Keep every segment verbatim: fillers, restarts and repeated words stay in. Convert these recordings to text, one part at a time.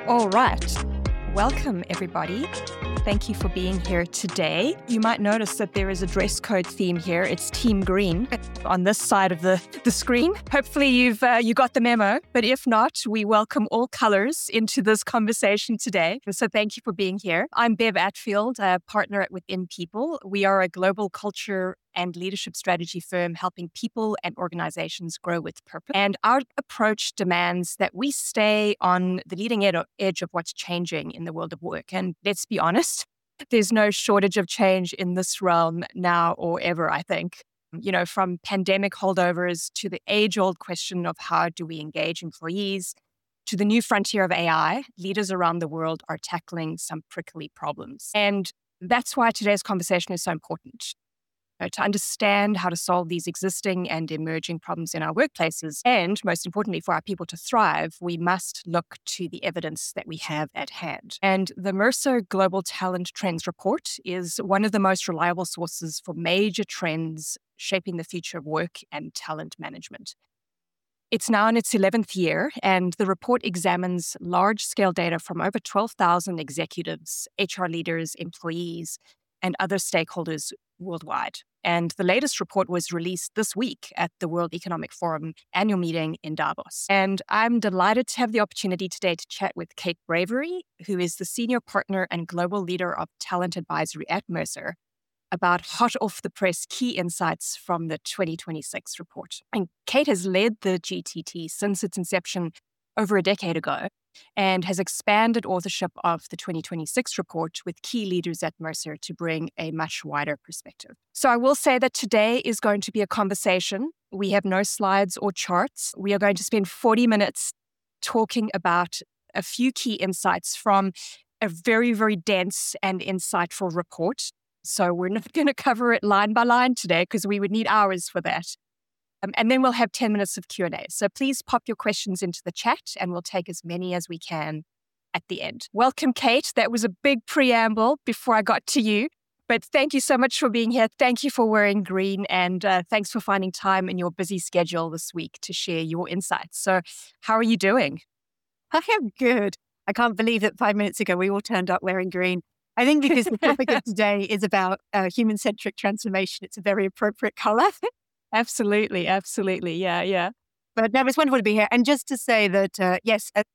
All right. Welcome, everybody. Thank you for being here today. You might notice that there is a dress code theme here. It's Team Green on this side of the, the screen. Hopefully you've uh, you got the memo, but if not, we welcome all colors into this conversation today. So thank you for being here. I'm Bev Atfield, a partner at Within People. We are a global culture and leadership strategy firm helping people and organizations grow with purpose. And our approach demands that we stay on the leading ed- edge of what's changing in the world of work. And let's be honest, there's no shortage of change in this realm now or ever, I think. You know, from pandemic holdovers to the age-old question of how do we engage employees, to the new frontier of A I, leaders around the world are tackling some prickly problems. And that's why today's conversation is so important. Uh, to understand how to solve these existing and emerging problems in our workplaces. And most importantly, for our people to thrive, we must look to the evidence that we have at hand. And the Mercer Global Talent Trends Report is one of the most reliable sources for major trends shaping the future of work and talent management. It's now in its eleventh year, and the report examines large-scale data from over twelve thousand executives, H R leaders, employees, and other stakeholders worldwide. And the latest report was released this week at the World Economic Forum annual meeting in Davos. And I'm delighted to have the opportunity today to chat with Kate Bravery, who is the senior partner and global leader of talent advisory at Mercer, about hot off the press key insights from the twenty twenty-six report. And Kate has led the G T T since its inception over a decade ago and has expanded authorship of the twenty twenty-six report with key leaders at Mercer to bring a much wider perspective. So I will say that today is going to be a conversation. We have no slides or charts. We are going to spend forty minutes talking about a few key insights from a very, very dense and insightful report. So we're not going to cover it line by line today because we would need hours for that. Um, and then we'll have ten minutes of Q and A. So please pop your questions into the chat and we'll take as many as we can at the end. Welcome, Kate. That was a big preamble before I got to you. But thank you so much for being here. Thank you for wearing green and uh, thanks for finding time in your busy schedule this week to share your insights. So how are you doing? I am good. I can't believe that five minutes ago we all turned up wearing green. I think because the topic of today is about uh, human-centric transformation, it's a very appropriate color. Absolutely, absolutely. Yeah, yeah. But no, it's wonderful to be here. And just to say that, uh, yes, a,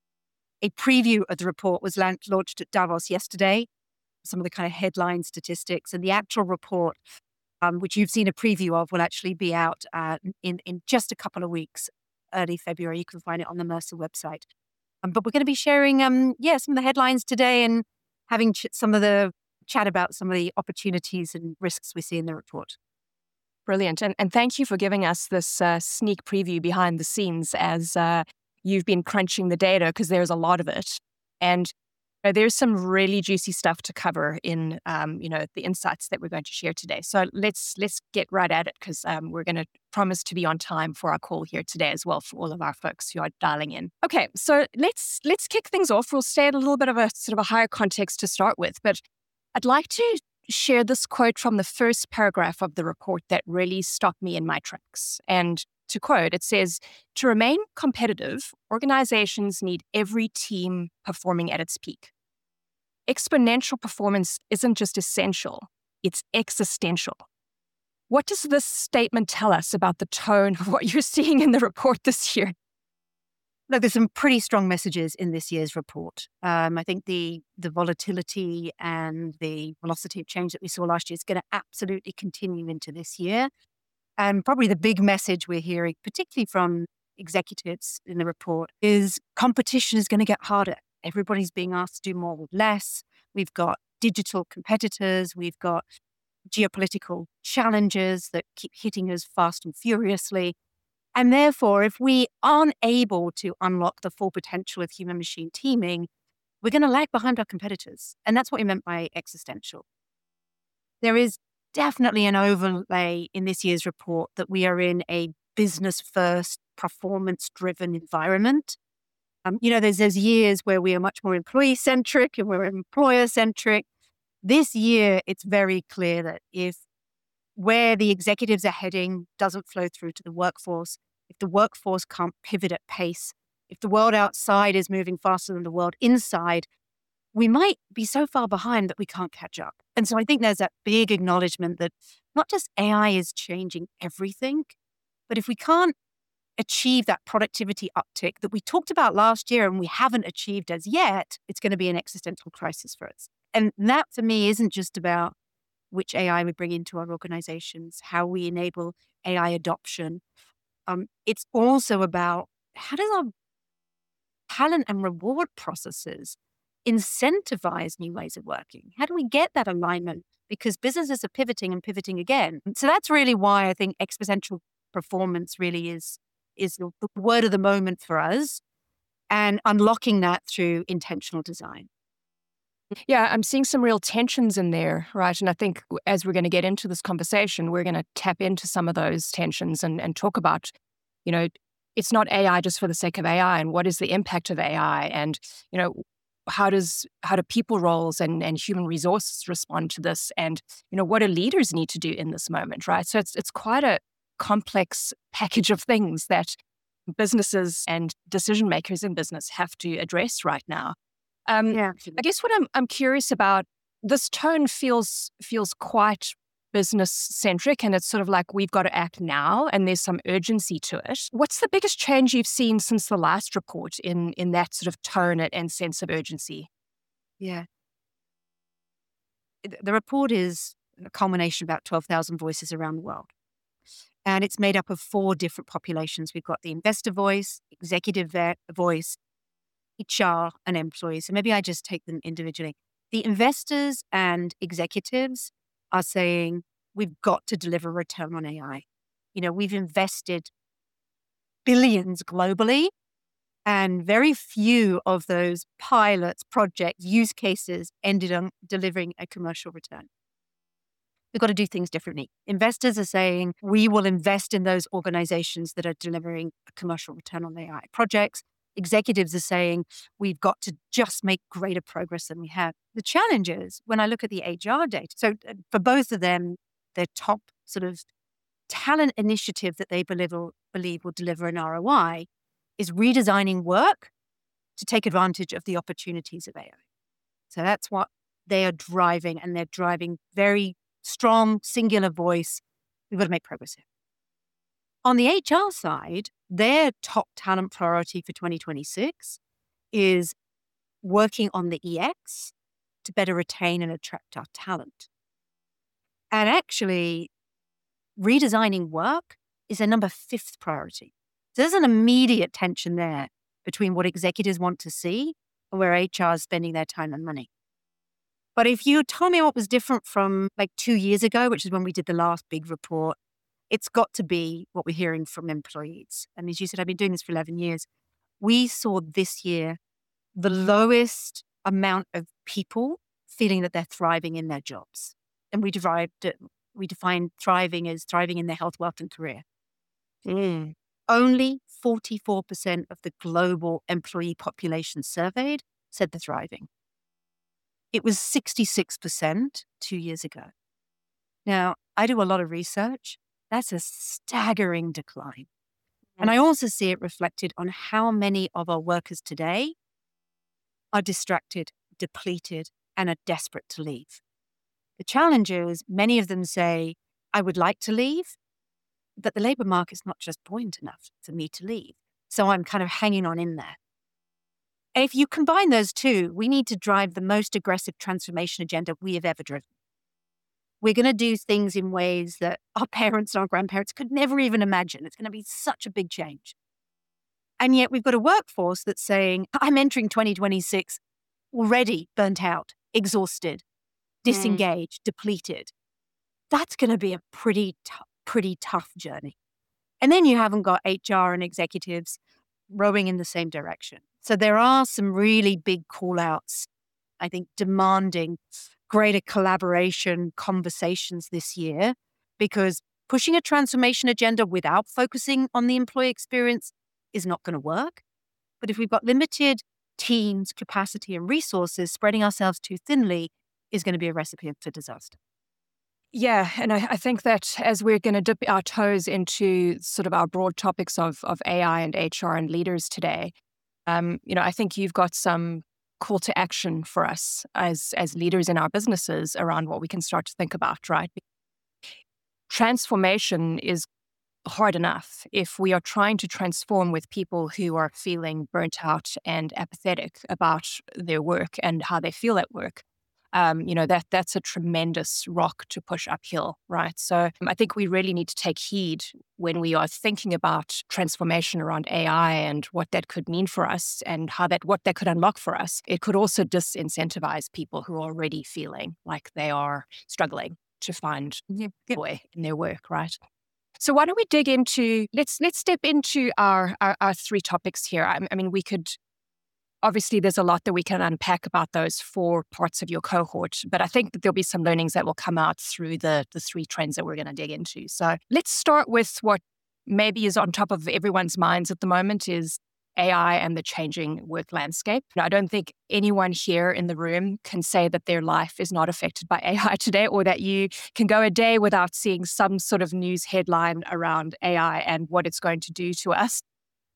a preview of the report was lan- launched at Davos yesterday, some of the kind of headline statistics, and the actual report, um, which you've seen a preview of, will actually be out uh, in, in just a couple of weeks, early February. You can find it on the Mercer website. Um, but we're going to be sharing, um, yeah, some of the headlines today and having ch- some of the chat about some of the opportunities and risks we see in the report. Brilliant. And, and thank you for giving us this uh, sneak preview behind the scenes as uh, you've been crunching the data because there's a lot of it. And you know, there's some really juicy stuff to cover in, um, you know, the insights that we're going to share today. So let's let's get right at it because um, we're going to promise to be on time for our call here today as well for all of our folks who are dialing in. Okay, so let's let's kick things off. We'll stay at a little bit of a sort of a higher context to start with, but I'd like to share this quote from the first paragraph of the report that really stopped me in my tracks. And to quote, it says, "To remain competitive, organizations need every team performing at its peak. Exponential performance isn't just essential, it's existential." What does this statement tell us about the tone of what you're seeing in the report this year? Look, there's some pretty strong messages in this year's report. Um, I think the the volatility and the velocity of change that we saw last year is going to absolutely continue into this year. And probably the big message we're hearing, particularly from executives in the report, is competition is going to get harder. Everybody's being asked to do more with less. We've got digital competitors. We've got geopolitical challenges that keep hitting us fast and furiously. And therefore, if we aren't able to unlock the full potential of human-machine teaming, we're going to lag behind our competitors. And that's what we meant by existential. There is definitely an overlay in this year's report that we are in a business-first, performance-driven environment. Um, you know, there's those years where we are much more employee-centric and we're employer-centric. This year, it's very clear that if where the executives are heading doesn't flow through to the workforce, if the workforce can't pivot at pace, if the world outside is moving faster than the world inside, we might be so far behind that we can't catch up. And so I think there's that big acknowledgement that not just A I is changing everything, but if we can't achieve that productivity uptick that we talked about last year and we haven't achieved as yet, it's going to be an existential crisis for us. And that for me isn't just about which A I we bring into our organizations, how we enable A I adoption. Um, it's also about how does our talent and reward processes incentivize new ways of working? How do we get that alignment? Because businesses are pivoting and pivoting again. So that's really why I think exponential performance really is, is the the word of the moment for us, and unlocking that through intentional design. Yeah, I'm seeing some real tensions in there, right? And I think w- as we're going to get into this conversation, we're going to tap into some of those tensions and, and talk about, you know, it's not A I just for the sake of A I, and what is the impact of A I, and you know, how does how do people roles and and human resources respond to this, and you know, what do leaders need to do in this moment, right? So it's it's quite a complex package of things that businesses and decision makers in business have to address right now. Um, Yeah. I guess what I'm I'm curious about, this tone feels feels quite business centric, and it's sort of like we've got to act now and there's some urgency to it. What's the biggest change you've seen since the last report in in that sort of tone and and sense of urgency? Yeah. The the report is a culmination of about twelve thousand voices around the world. And it's made up of four different populations. We've got the investor voice, executive ve- voice, H R, and employees. So maybe I just take them individually. The investors and executives are saying we've got to deliver return on A I. You know, we've invested billions globally, and very few of those pilots, projects, use cases ended on delivering a commercial return. We've got to do things differently. Investors are saying we will invest in those organizations that are delivering a commercial return on A I projects. Executives are saying we've got to just make greater progress than we have. The challenge is when I look at the H R data, so uh, for both of them, their top sort of talent initiative that they believe will, believe will deliver an R O I is redesigning work to take advantage of the opportunities of A I. So that's what they are driving, and they're driving very strong, singular voice. We've got to make progress here. On the H R side, their top talent priority for twenty twenty-six is working on the E X to better retain and attract our talent. And actually, redesigning work is their number fifth priority. So there's an immediate tension there between what executives want to see and where H R is spending their time and money. But if you told me what was different from like two years ago, which is when we did the last big report, it's got to be what we're hearing from employees. And as you said, I've been doing this for eleven years. We saw this year the lowest amount of people feeling that they're thriving in their jobs. And we derived it, we define thriving as thriving in their health, wealth, and career. Mm. Only forty-four percent of the global employee population surveyed said they're thriving. It was sixty-six percent two years ago. Now, I do a lot of research. That's a staggering decline. And I also see it reflected on how many of our workers today are distracted, depleted, and are desperate to leave. The challenge is many of them say, I would like to leave, but the labor market's not just buoyant enough for me to leave. So I'm kind of hanging on in there. And if you combine those two, we need to drive the most aggressive transformation agenda we have ever driven. We're going to do things in ways that our parents and our grandparents could never even imagine. It's going to be such a big change. And yet we've got a workforce that's saying, I'm entering twenty twenty-six already burnt out, exhausted, disengaged, depleted. That's going to be a pretty, t- pretty tough journey. And then you haven't got H R and executives rowing in the same direction. So there are some really big call outs, I think, demanding greater collaboration conversations this year, because pushing a transformation agenda without focusing on the employee experience is not going to work. But if we've got limited teams, capacity, and resources, spreading ourselves too thinly is going to be a recipe for disaster. Yeah, and I, I think that as we're going to dip our toes into sort of our broad topics of, of A I and H R and leaders today, Um, you know, I think you've got some call to action for us as as leaders in our businesses around what we can start to think about, right? Transformation is hard enough if we are trying to transform with people who are feeling burnt out and apathetic about their work and how they feel at work. Um, you know, that that's a tremendous rock to push uphill, right? So um, I think we really need to take heed when we are thinking about transformation around A I and what that could mean for us and how that what that could unlock for us. It could also disincentivize people who are already feeling like they are struggling to find Yeah. Yeah. joy in their work, right? So why don't we dig into let's let's step into our our, our three topics here. I, I mean, we could obviously there's a lot that we can unpack about those four parts of your cohort, but I think that there'll be some learnings that will come out through the the three trends that we're going to dig into. So let's start with what maybe is on top of everyone's minds at the moment is A I and the changing work landscape. I don't think anyone here in the room can say that their life is not affected by A I today, or that you can go a day without seeing some sort of news headline around A I and what it's going to do to us,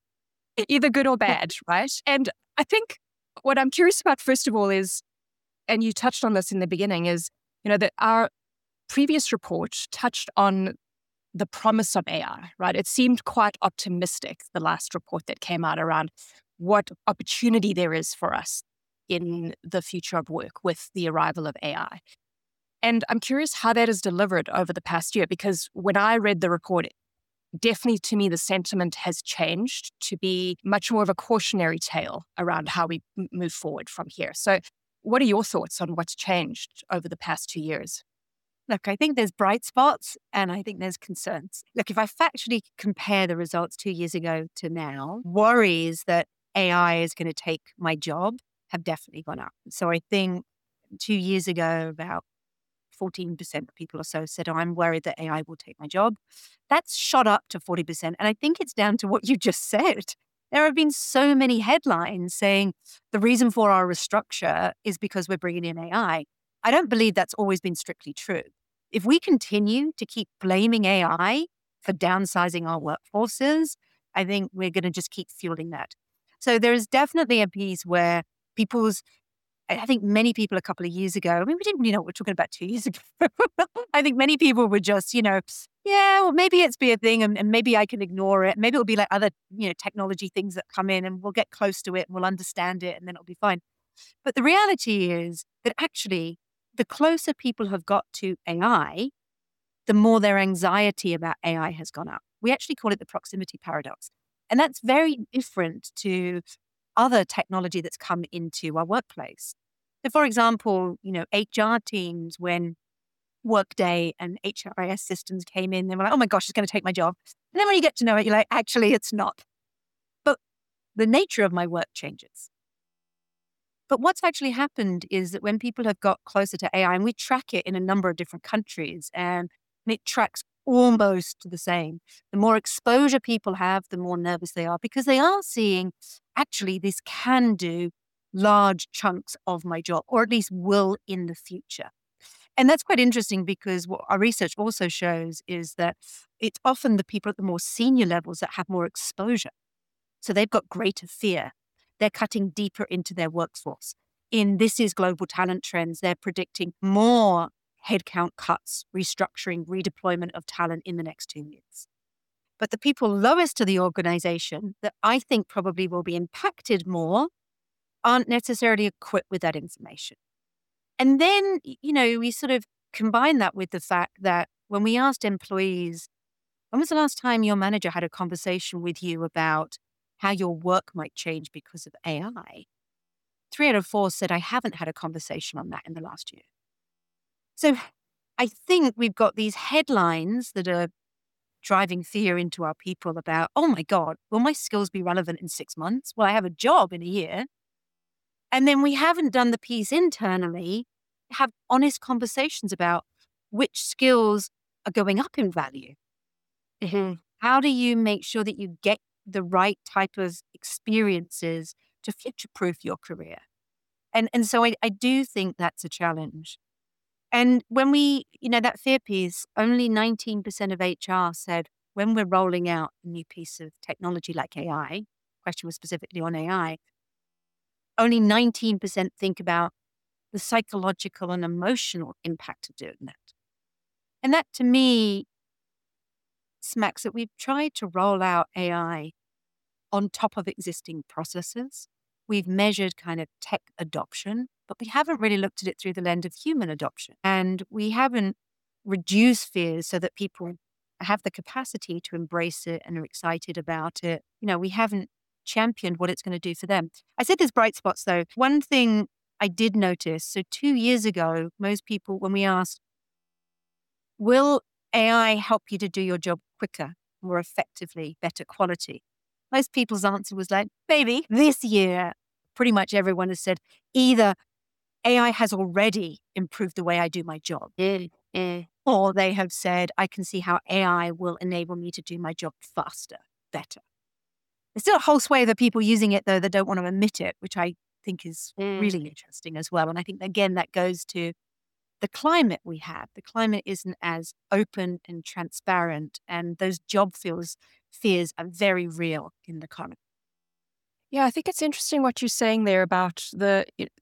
either good or bad, right? And I think what I'm curious about, first of all, is, and you touched on this in the beginning, is, you know, that our previous report touched on the promise of A I, right? It seemed quite optimistic, the last report that came out around what opportunity there is for us in the future of work with the arrival of A I. And I'm curious how that is delivered over the past year, because when I read the report, definitely to me, the sentiment has changed to be much more of a cautionary tale around how we m- move forward from here. So what are your thoughts on what's changed over the past two years? Look, I think there's bright spots and I think there's concerns. Look, if I factually compare the results two years ago to now, worries that A I is going to take my job have definitely gone up. So I think two years ago, about fourteen percent of people or so said, oh, I'm worried that A I will take my job. That's shot up to forty percent. And I think it's down to what you just said. There have been so many headlines saying the reason for our restructure is because we're bringing in A I. I I don't believe that's always been strictly true. If we continue to keep blaming A I for downsizing our workforces, I think we're going to just keep fueling that. So there is definitely a piece where people's I I think many people a couple of years ago, I mean, we didn't really know what we we're talking about two years ago. I think many people were just, you know, yeah, well, maybe it's be a thing and, and maybe I can ignore it. Maybe it'll be like other, you know, technology things that come in and we'll get close to it and we'll understand it and then it'll be fine. But the reality is that actually, the closer people have got to A I, the more their anxiety about A I has gone up. We actually call it the proximity paradox. And that's very different to other technology that's come into our workplace. So for example, you know, H R teams, when Workday and H R I S systems came in, they were like, oh my gosh, it's going to take my job. And then when you get to know it, you're like, actually, it's not. But the nature of my work changes. But what's actually happened is that when people have got closer to A I, and we track it in a number of different countries, and it tracks almost the same. The more exposure people have, the more nervous they are because they are seeing actually this can do large chunks of my job, or at least will in the future. And that's quite interesting because what our research also shows is that it's often the people at the more senior levels that have more exposure. So they've got greater fear. They're cutting deeper into their workforce. In This Is Global Talent Trends, they're predicting more headcount cuts, restructuring, redeployment of talent in the next two years. But the people lowest to the organization that I think probably will be impacted more aren't necessarily equipped with that information. And then, you know, we sort of combine that with the fact that when we asked employees, when was the last time your manager had a conversation with you about how your work might change because of A I? Three out of four said, I haven't had a conversation on that in the last year. So I think we've got these headlines that are driving fear into our people about, oh my God, will my skills be relevant in six months? Will I have a job in a year? And then we haven't done the piece internally, have honest conversations about which skills are going up in value. Mm-hmm. How do you make sure that you get the right type of experiences to future-proof your career? And, and so I, I do think that's a challenge. And when we, you know, that fear piece, only nineteen percent of H R said when we're rolling out a new piece of technology like A I, question was specifically on A I, only nineteen percent think about the psychological and emotional impact of doing that. And that to me smacks that we've tried to roll out A I on top of existing processes. We've measured kind of tech adoption, but we haven't really looked at it through the lens of human adoption. And we haven't reduced fears so that people have the capacity to embrace it and are excited about it. You know, we haven't championed what it's going to do for them. I said there's bright spots though. One thing I did notice, so two years ago, most people, when we asked, will A I help you to do your job quicker, more effectively, better quality? Most people's answer was like, maybe. This year, pretty much everyone has said either A I has already improved the way I do my job, mm, mm. or they have said, I can see how A I will enable me to do my job faster, better. There's still a whole swathe of people using it, though, that don't want to admit it, which I think is mm. really interesting as well. And I think, again, that goes to the climate we have. The climate isn't as open and transparent, and those job fears, fears are very real in the economy. Yeah, I think it's interesting what you're saying there about the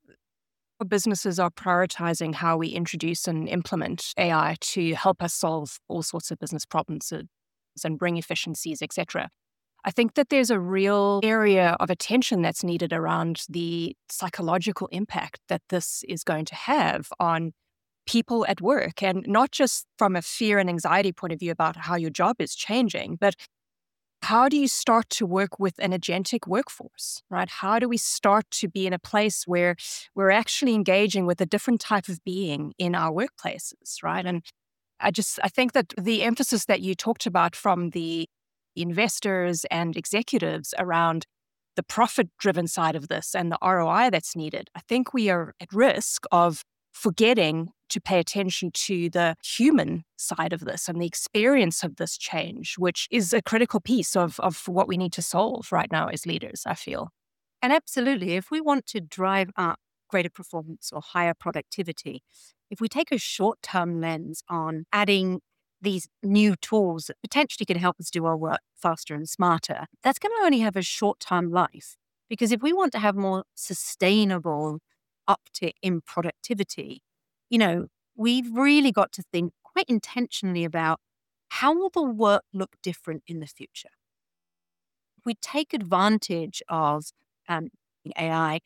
businesses are prioritizing how we introduce and implement A I to help us solve all sorts of business problems and bring efficiencies, et cetera. I think that there's a real area of attention that's needed around the psychological impact that this is going to have on people at work, and not just from a fear and anxiety point of view about how your job is changing, but how do you start to work with an agentic workforce, right? How do we start to be in a place where we're actually engaging with a different type of being in our workplaces, right? And I just, I think that the emphasis that you talked about from the investors and executives around the profit-driven side of this and the R O I that's needed, I think we are at risk of forgetting to pay attention to the human side of this and the experience of this change, which is a critical piece of, of what we need to solve right now as leaders, I feel. And absolutely, if we want to drive up greater performance or higher productivity, if we take a short-term lens on adding these new tools that potentially can help us do our work faster and smarter, that's going to only have a short-term life. Because if we want to have more sustainable uptick in productivity, you know, we've really got to think quite intentionally about how will the work look different in the future. If we take advantage of um, A I,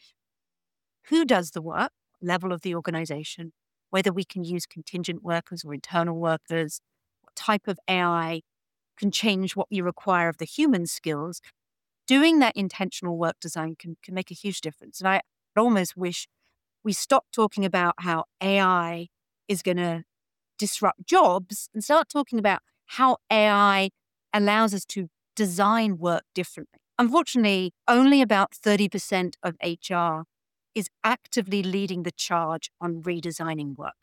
who does the work, level of the organization, whether we can use contingent workers or internal workers, what type of A I can change what we require of the human skills, doing that intentional work design can, can make a huge difference. And I almost wish we stop talking about how A I is going to disrupt jobs and start talking about how A I allows us to design work differently. Unfortunately, only about thirty percent of H R is actively leading the charge on redesigning work.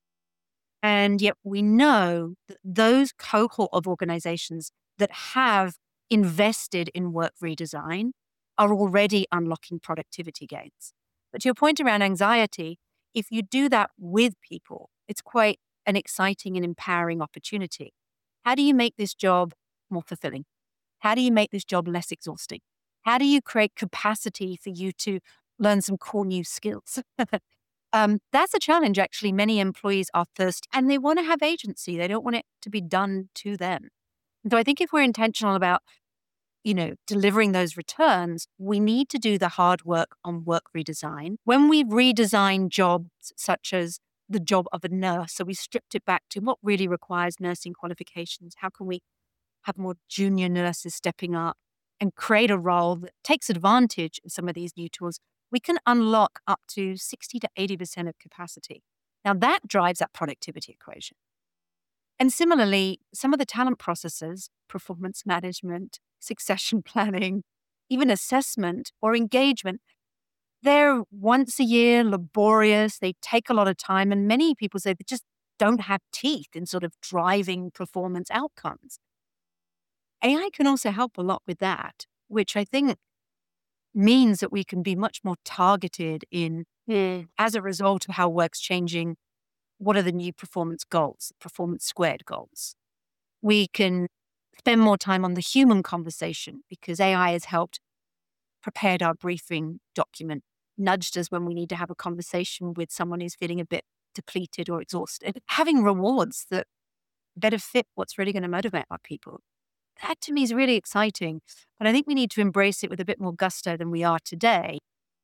And yet we know that those cohort of organizations that have invested in work redesign are already unlocking productivity gains. But to your point around anxiety, if you do that with people, it's quite an exciting and empowering opportunity. How do you make this job more fulfilling? How do you make this job less exhausting? How do you create capacity for you to learn some cool new skills? um, that's a challenge, actually. Many employees are thirsty and they want to have agency. They don't want it to be done to them. And so I think if we're intentional about you know, delivering those returns, we need to do the hard work on work redesign. When we redesign jobs such as the job of a nurse, so we stripped it back to what really requires nursing qualifications. How can we have more junior nurses stepping up and create a role that takes advantage of some of these new tools? We can unlock up to sixty to eighty percent of capacity. Now that drives that productivity equation. And similarly, some of the talent processes, performance management, succession planning, even assessment or engagement, they're once a year, laborious, they take a lot of time, and many people say they just don't have teeth in sort of driving performance outcomes. A I can also help a lot with that, which I think means that we can be much more targeted in, mm. as a result of how work's changing, what are the new performance goals, performance squared goals? We can spend more time on the human conversation because A I has helped prepared our briefing document, nudged us when we need to have a conversation with someone who's feeling a bit depleted or exhausted. Having rewards that better fit what's really going to motivate our people. That to me is really exciting. But I think we need to embrace it with a bit more gusto than we are today.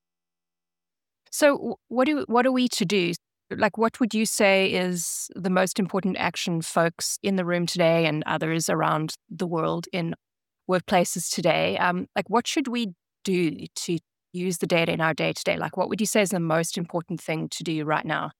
So what do what are we to do? Like, what would you say is the most important action folks in the room today and others around the world in workplaces today? Um, like, what should we do to use the data in our day to day? Like, what would you say is the most important thing to do right now?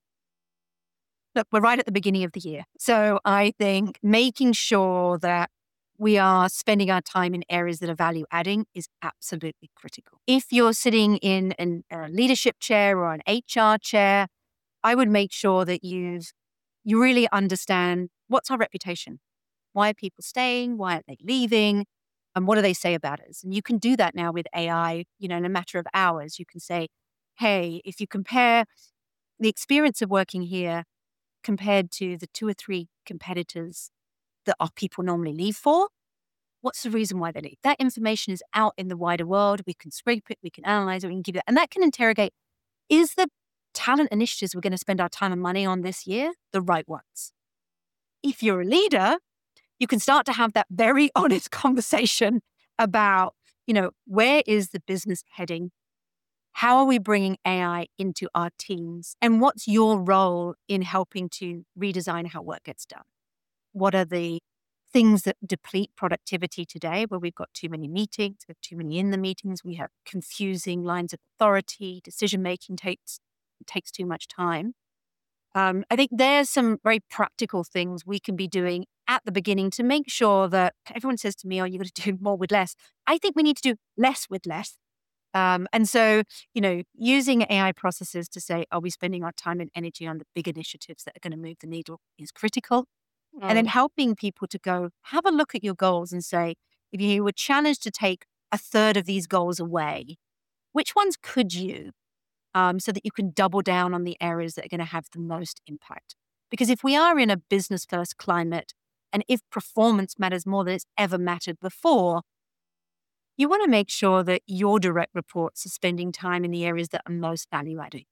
Look, we're right at the beginning of the year. So I think making sure that we are spending our time in areas that are value adding is absolutely critical. If you're sitting in an, a leadership chair or an H R chair, I would make sure that you've you really understand what's our reputation. Why are people staying? Why aren't they leaving? And what do they say about us? And you can do that now with A I, you know, in a matter of hours. You can say, hey, if you compare the experience of working here compared to the two or three competitors that our people normally leave for, what's the reason why they leave? That information is out in the wider world. We can scrape it, we can analyze it, we can give it, and that can interrogate, is the talent initiatives we're going to spend our time and money on this year the right ones? If you're a leader, you can start to have that very honest conversation about, you know, where is the business heading? How are we bringing A I into our teams? And what's your role in helping to redesign how work gets done? What are the things that deplete productivity today, where we've got too many meetings, we have too many in the meetings, we have confusing lines of authority, decision-making takes takes too much time. Um, I think there's some very practical things we can be doing at the beginning to make sure that everyone says to me, oh, you're going to do more with less. I think we need to do less with less. Um, and so, you know, using A I processes to say, are we spending our time and energy on the big initiatives that are going to move the needle is critical. Mm. And then helping people to go, have a look at your goals and say, if you were challenged to take a third of these goals away, which ones could you? Um, so that you can double down on the areas that are going to have the most impact. Because if we are in a business first climate, and if performance matters more than it's ever mattered before, you want to make sure that your direct reports are spending time in the areas that are most value adding.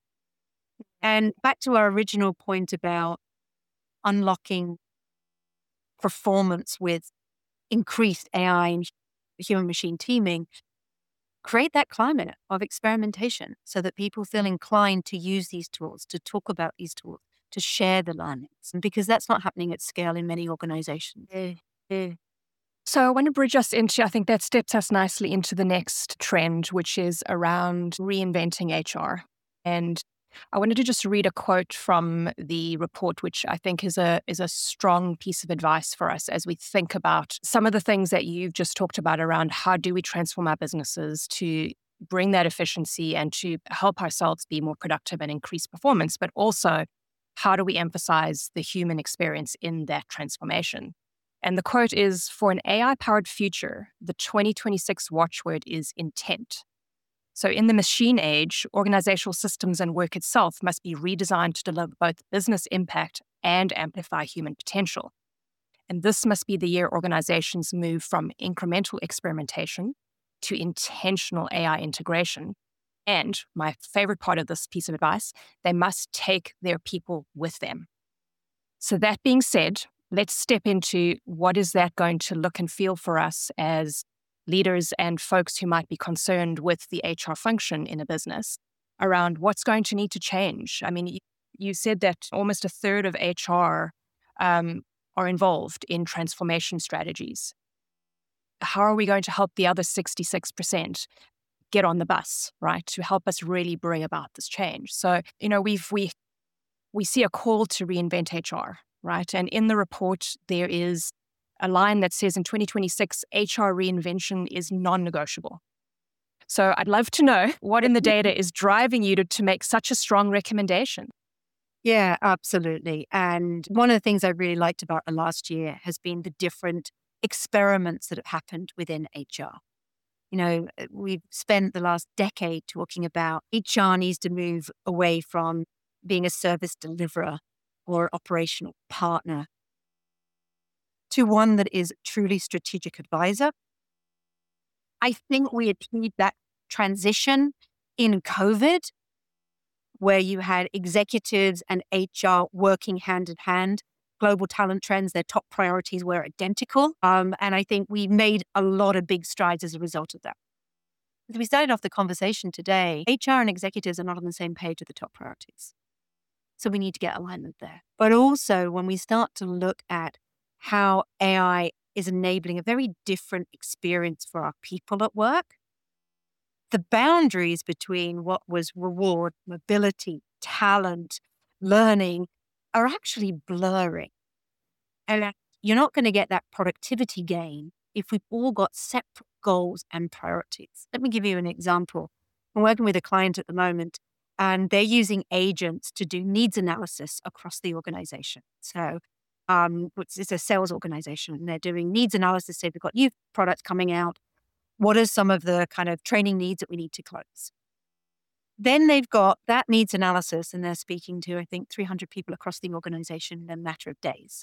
And back to our original point about unlocking performance with increased A I and human machine teaming, create that climate of experimentation so that people feel inclined to use these tools, to talk about these tools, to share the learnings, because that's not happening at scale in many organizations. Mm-hmm. So I want to bridge us into, I think that steps us nicely into the next trend, which is around reinventing H R. And I wanted to just read a quote from the report, which I think is a is a strong piece of advice for us as we think about some of the things that you've just talked about around how do we transform our businesses to bring that efficiency and to help ourselves be more productive and increase performance, but also how do we emphasize the human experience in that transformation? And the quote is, for an A I-powered future, the twenty twenty-six watchword is intent. So in the machine age, organizational systems and work itself must be redesigned to deliver both business impact and amplify human potential. And this must be the year organizations move from incremental experimentation to intentional A I integration. And my favorite part of this piece of advice, they must take their people with them. So that being said, let's step into what is that going to look and feel for us as leaders and folks who might be concerned with the H R function in a business around what's going to need to change. I mean, you, you said that almost a third of H R um, are involved in transformation strategies. How are we going to help the other sixty-six percent get on the bus, right, to help us really bring about this change? So, you know, we've we we see a call to reinvent H R, right? And in the report, there is a line that says in twenty twenty-six, H R reinvention is non-negotiable. So I'd love to know what in the data is driving you to, to make such a strong recommendation. Yeah, absolutely. And one of the things I really liked about the last year has been the different experiments that have happened within H R. You know, we've spent the last decade talking about H R needs to move away from being a service deliverer or operational partner to one that is truly strategic advisor. I think we achieved that transition in COVID where you had executives and H R working hand in hand. Global talent trends, their top priorities were identical. Um, and I think we made a lot of big strides as a result of that. As we started off the conversation today, H R and executives are not on the same page with the top priorities. So we need to get alignment there. But also when we start to look at how A I is enabling a very different experience for our people at work, the boundaries between what was reward, mobility, talent, learning are actually blurring. And you're not going to get that productivity gain if we've all got separate goals and priorities. Let me give you an example. I'm working with a client at the moment, and they're using agents to do needs analysis across the organization. So um, it's a sales organization, and they're doing needs analysis. Say they've got new products coming out. What are some of the kind of training needs that we need to close? Then they've got that needs analysis, and they're speaking to, I think, three hundred people across the organization in a matter of days.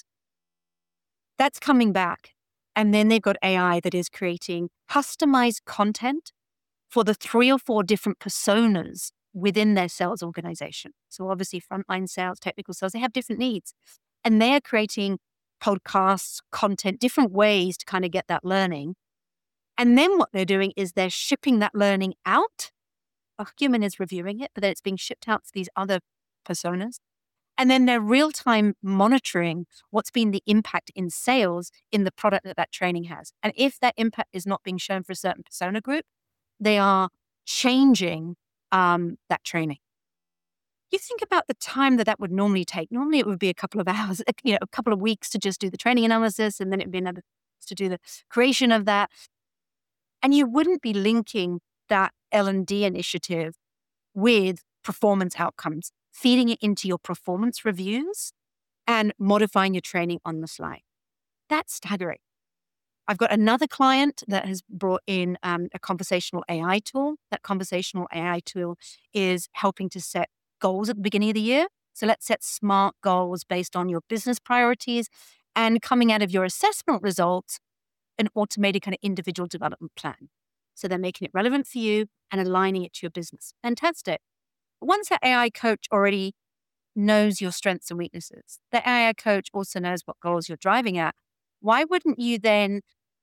That's coming back. And then they've got A I that is creating customized content for the three or four different personas within their sales organization. So obviously frontline sales, technical sales, they have different needs. And they're creating podcasts, content, different ways to kind of get that learning. And then what they're doing is they're shipping that learning out. A human is reviewing it, but then it's being shipped out to these other personas. And then they're real-time monitoring what's been the impact in sales in the product that that training has. And if that impact is not being shown for a certain persona group, they are changing um, that training. You think about the time that that would normally take. Normally it would be a couple of hours, you know, a couple of weeks to just do the training analysis, and then it'd be another to do the creation of that. And you wouldn't be linking that L and D initiative with performance outcomes, feeding it into your performance reviews and modifying your training on the fly. That's staggering. I've got another client that has brought in um, a conversational A I tool. That conversational A I tool is helping to set goals at the beginning of the year. So let's set SMART goals based on your business priorities, and coming out of your assessment results, an automated kind of individual development plan. So they're making it relevant for you and aligning it to your business. Fantastic. Once that A I coach already knows your strengths and weaknesses, the A I coach also knows what goals you're driving at, why wouldn't you then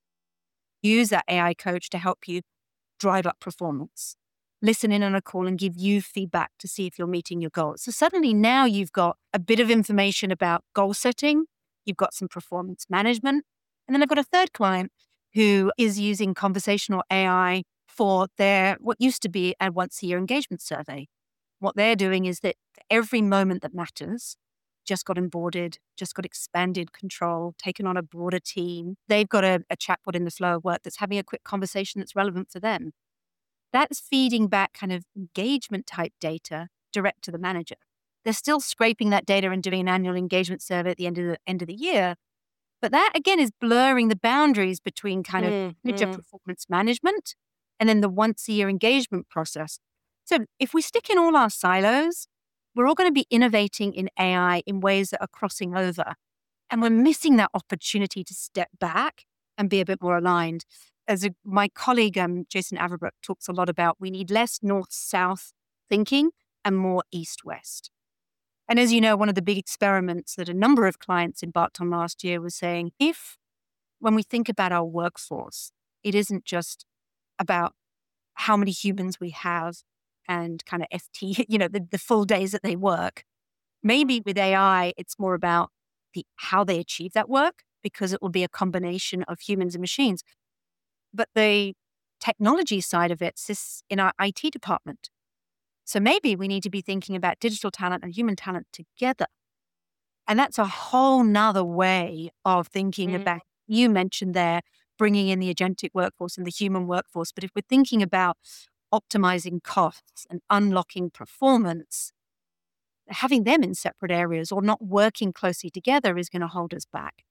use that A I coach to help you drive up performance, listen in on a call and give you feedback to see if you're meeting your goals? So suddenly now you've got a bit of information about goal setting, you've got some performance management. And then I've got a third client who is using conversational A I for their, what used to be a once a year engagement survey. What they're doing is that every moment that matters, just got onboarded, just got expanded control, taken on a broader team. They've got a, a chatbot in the flow of work that's having a quick conversation that's relevant for them. That's feeding back kind of engagement type data direct to the manager. They're still scraping that data and doing an annual engagement survey at the end of the end of the year. But that again is blurring the boundaries between kind of Mm, manager mm. performance management and then the once a year engagement process. So if we stick in all our silos, we're all going to be innovating in A I in ways that are crossing over. And we're missing that opportunity to step back and be a bit more aligned. As a, my colleague, um, Jason Averbrook, talks a lot about, we need less north-south thinking and more east-west. And as you know, one of the big experiments that a number of clients embarked on last year was saying, if when we think about our workforce, it isn't just about how many humans we have and kind of F T, you know, the, the full days that they work, maybe with A I, it's more about the how they achieve that work, because it will be a combination of humans and machines. But the technology side of it sits in our I T department. So maybe we need to be thinking about digital talent and human talent together. And that's a whole nother way of thinking Mm. about, you mentioned there, bringing in the agentic workforce and the human workforce. But if we're thinking about optimizing costs and unlocking performance, having them in separate areas or not working closely together is going to hold us back.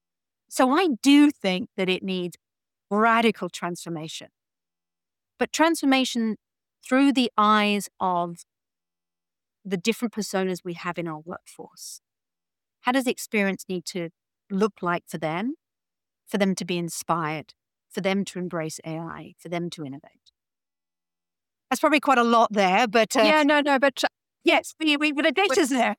So I do think that it needs radical transformation, but transformation through the eyes of the different personas we have in our workforce. How does the experience need to look like for them, for them to be inspired, for them to embrace A I, for them to innovate? That's probably quite a lot there, but uh, Yeah, no, no, but yes, we, we, but the data's there.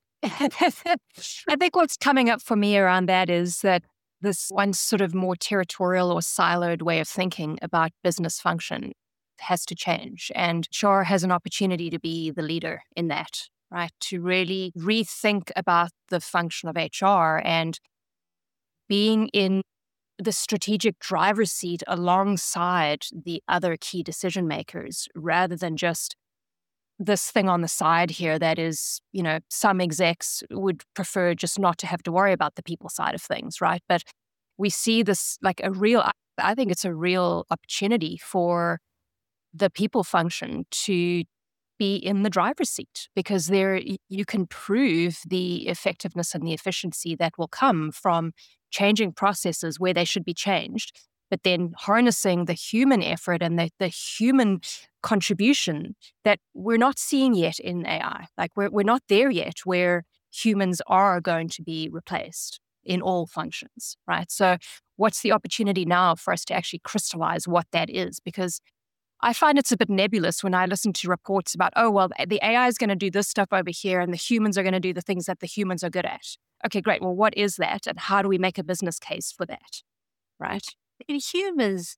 I think what's coming up for me around that is that this one sort of more territorial or siloed way of thinking about business function has to change. And H R has an opportunity to be the leader in that, right? To really rethink about the function of H R and being in the strategic driver's seat alongside the other key decision makers rather than just this thing on the side here that is, you know, some execs would prefer just not to have to worry about the people side of things, right? But we see this like a real, I I think it's a real opportunity for the people function to be in the driver's seat because there y- you can prove the effectiveness and the efficiency that will come from changing processes where they should be changed, but then harnessing the human effort and the, the human contribution that we're not seeing yet in A I. Like we're we're not there yet where humans are going to be replaced in all functions, right? So what's the opportunity now for us to actually crystallize what that is? Because I find it's a bit nebulous when I listen to reports about, oh, well, the A I is going to do this stuff over here and the humans are going to do the things that the humans are good at. Okay, great. Well, what is that? And how do we make a business case for that? Right? And humans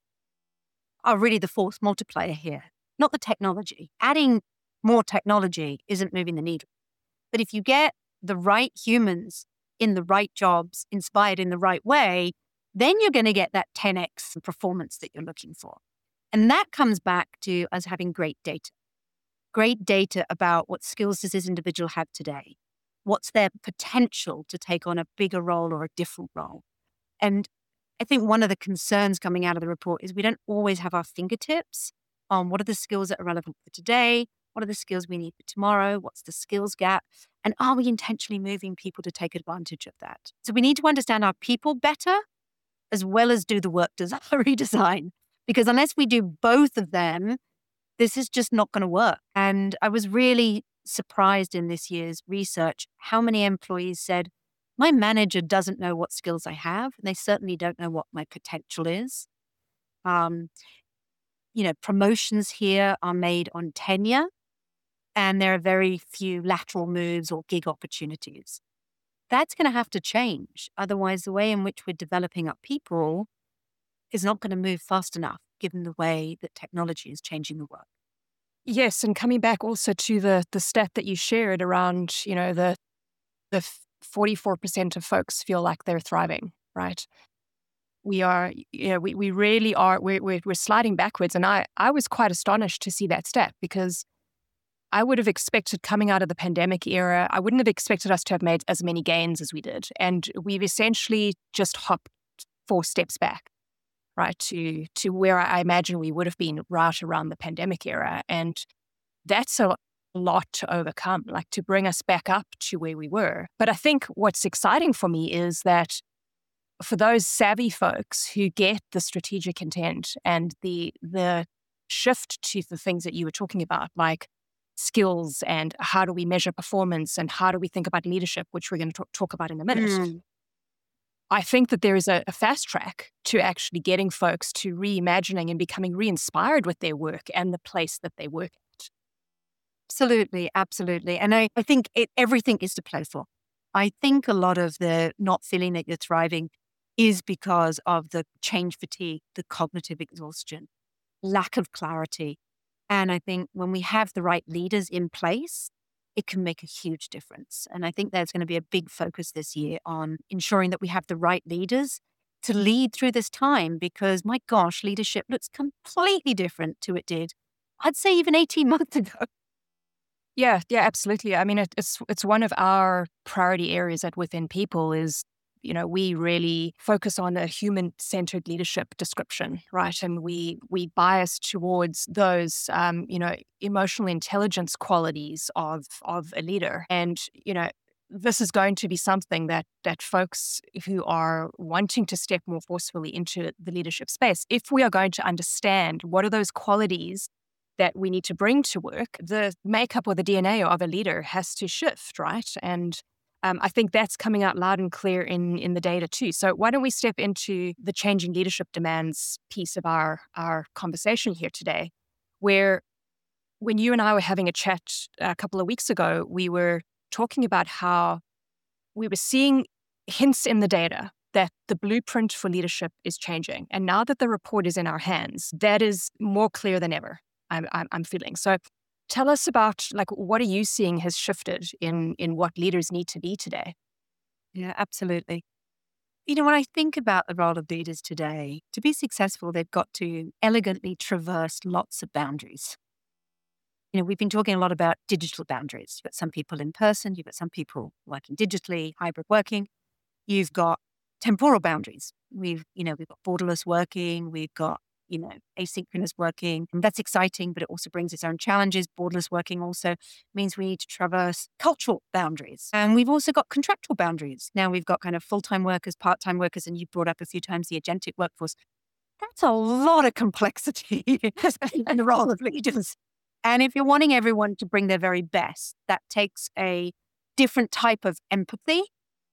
are really the force multiplier here, not the technology. Adding more technology isn't moving the needle. But if you get the right humans in the right jobs, inspired in the right way, then you're going to get that ten x performance that you're looking for. And that comes back to us having great data. Great data about what skills does this individual have today? What's their potential to take on a bigger role or a different role? And I think one of the concerns coming out of the report is we don't always have our fingertips on what are the skills that are relevant for today, what are the skills we need for tomorrow, what's the skills gap, and are we intentionally moving people to take advantage of that? So we need to understand our people better as well as do the work design, redesign, because unless we do both of them, this is just not going to work. And I was really surprised in this year's research how many employees said, my manager doesn't know what skills I have, and they certainly don't know what my potential is. Um, you know, promotions here are made on tenure, and there are very few lateral moves or gig opportunities. That's going to have to change. Otherwise, the way in which we're developing up people is not going to move fast enough, given the way that technology is changing the work. Yes, and coming back also to the the stat that you shared around, you know, the the forty-four percent of folks feel like they're thriving, right? We are, you know, we, we really are, we're, we're, we're sliding backwards. And I, I was quite astonished to see that stat because I would have expected coming out of the pandemic era, I wouldn't have expected us to have made as many gains as we did. And we've essentially just hopped four steps back, right, to, to where I imagine we would have been right around the pandemic era. And that's a lot to overcome, like to bring us back up to where we were. But I think what's exciting for me is that for those savvy folks who get the strategic intent and the the shift to the things that you were talking about, like skills and how do we measure performance and how do we think about leadership, which we're going to talk, talk about in a minute. Mm. I think that there is a, a fast track to actually getting folks to reimagining and becoming re-inspired with their work and the place that they work at. Absolutely, absolutely. And I, I think it, everything is to play for. I think a lot of the not feeling that you're thriving is because of the change fatigue, the cognitive exhaustion, lack of clarity. And I think when we have the right leaders in place, it can make a huge difference. And I think there's going to be a big focus this year on ensuring that we have the right leaders to lead through this time, because my gosh, leadership looks completely different to it did, I'd say even eighteen months ago. Yeah, yeah, absolutely. I mean, it, it's it's one of our priority areas at Within People is, you know, we really focus on a human-centered leadership description, right? And we we bias towards those, um, you know, emotional intelligence qualities of of a leader. And, you know, this is going to be something that that folks who are wanting to step more forcefully into the leadership space, if we are going to understand what are those qualities that we need to bring to work, the makeup or the D N A of a leader has to shift, right? And um, I think that's coming out loud and clear in, in the data too. So why don't we step into the changing leadership demands piece of our, our conversation here today, where when you and I were having a chat a couple of weeks ago, we were talking about how we were seeing hints in the data that the blueprint for leadership is changing. And now that the report is in our hands, that is more clear than ever, I'm, I'm, I'm feeling. So tell us about, like, what are you seeing has shifted in, in what leaders need to be today? Yeah, absolutely. You know, when I think about the role of leaders today, to be successful, they've got to elegantly traverse lots of boundaries. You know, we've been talking a lot about digital boundaries. You've got some people in person, you've got some people working digitally, hybrid working. You've got temporal boundaries. We've, you know, we've got borderless working, we've got, you know, asynchronous working. And that's exciting, but it also brings its own challenges. Borderless working also means we need to traverse cultural boundaries. And we've also got contractual boundaries. Now we've got kind of full-time workers, part-time workers, and you brought up a few times the agentic workforce. That's a lot of complexity in the role of leaders. And if you're wanting everyone to bring their very best, that takes a different type of empathy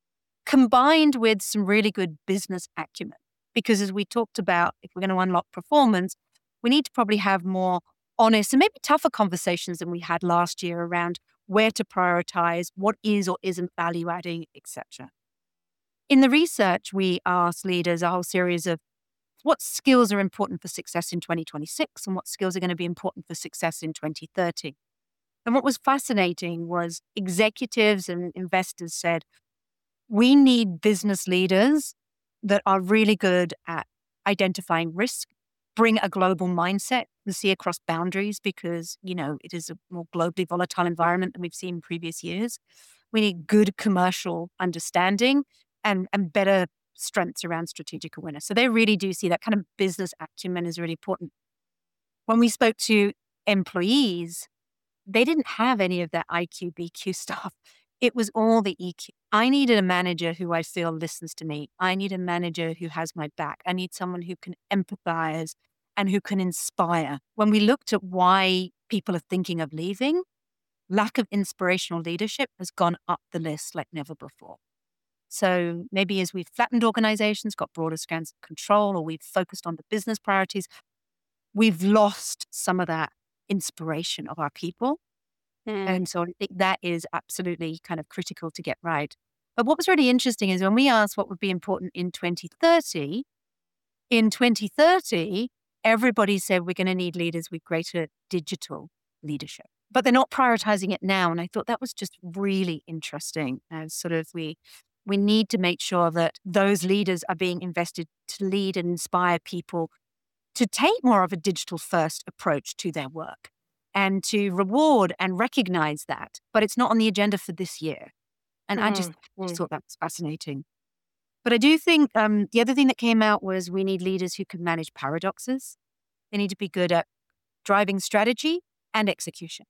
combined with some really good business acumen. Because as we talked about, if we're going to unlock performance, we need to probably have more honest and maybe tougher conversations than we had last year around where to prioritize, what is or isn't value adding, et cetera. In the research, we asked leaders a whole series of what skills are important for success in twenty twenty-six and what skills are going to be important for success in twenty thirty. And what was fascinating was executives and investors said, we need business leaders that are really good at identifying risk, bring a global mindset and see across boundaries because, you know, it is a more globally volatile environment than we've seen in previous years. We need good commercial understanding and, and better strengths around strategic awareness. So they really do see that kind of business acumen is really important. When we spoke to employees, they didn't have any of that I Q, B Q stuff. It was all the E Q. I needed a manager who I feel listens to me. I need a manager who has my back. I need someone who can empathize and who can inspire. When we looked at why people are thinking of leaving, lack of inspirational leadership has gone up the list like never before. So maybe as we've flattened organizations, got broader spans of control, or we've focused on the business priorities, we've lost some of that inspiration of our people. Mm. And so I think that is absolutely kind of critical to get right. But what was really interesting is when we asked what would be important in twenty thirty, in twenty thirty, everybody said we're going to need leaders with greater digital leadership. But they're not prioritizing it now. And I thought that was just really interesting. As sort of we we need to make sure that those leaders are being invested to lead and inspire people to take more of a digital first approach to their work and to reward and recognize that. But it's not on the agenda for this year. And mm, I just, mm. just thought that was fascinating. But I do think um, the other thing that came out was we need leaders who can manage paradoxes. They need to be good at driving strategy and execution.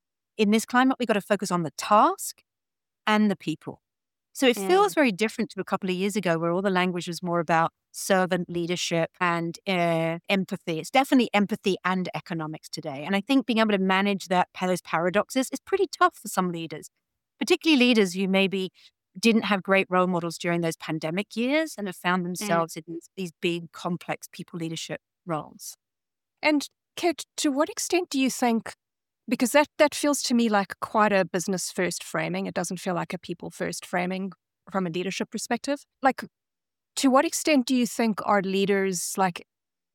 In this climate, we've got to focus on the task and the people. So it feels very different to a couple of years ago where all the language was more about servant leadership and uh, empathy. It's definitely empathy and economics today. And I think being able to manage that those paradoxes is pretty tough for some leaders, particularly leaders who maybe didn't have great role models during those pandemic years and have found themselves mm. in these, these big, complex people leadership roles. And Kate, to what extent do you think, because that, that feels to me like quite a business first framing. It doesn't feel like a people first framing from a leadership perspective. Like, to what extent do you think are leaders like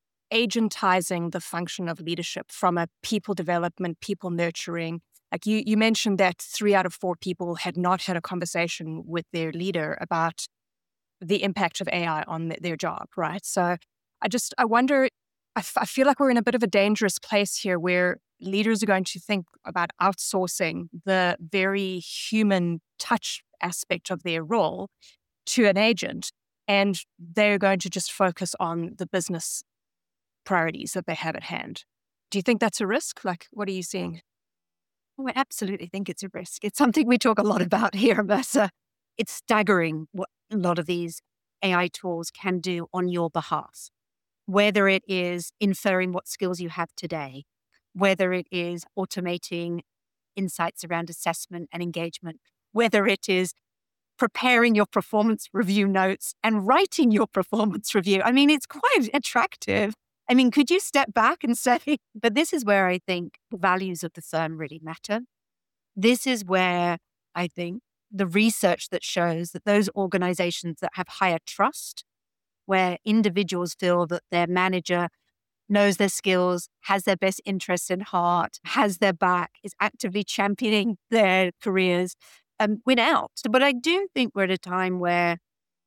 agentizing the function of leadership from a people development, people nurturing? Like you, you mentioned that three out of four people had not had a conversation with their leader about the impact of A I on th- their job, right? So I just, I wonder, I, f- I feel like we're in a bit of a dangerous place here where leaders are going to think about outsourcing the very human touch aspect of their role to an agent, and they're going to just focus on the business priorities that they have at hand. Do you think that's a risk? Like, what are you seeing? Oh, I absolutely think it's a risk. It's something we talk a lot about here, Mercer. It's staggering what a lot of these A I tools can do on your behalf, whether it is inferring what skills you have today, whether it is automating insights around assessment and engagement, whether it is preparing your performance review notes and writing your performance review. I mean, it's quite attractive. I mean, could you step back and say, but this is where I think the values of the firm really matter. This is where I think the research that shows that those organizations that have higher trust, where individuals feel that their manager knows their skills, has their best interests in heart, has their back, is actively championing their careers, um, win out. But I do think we're at a time where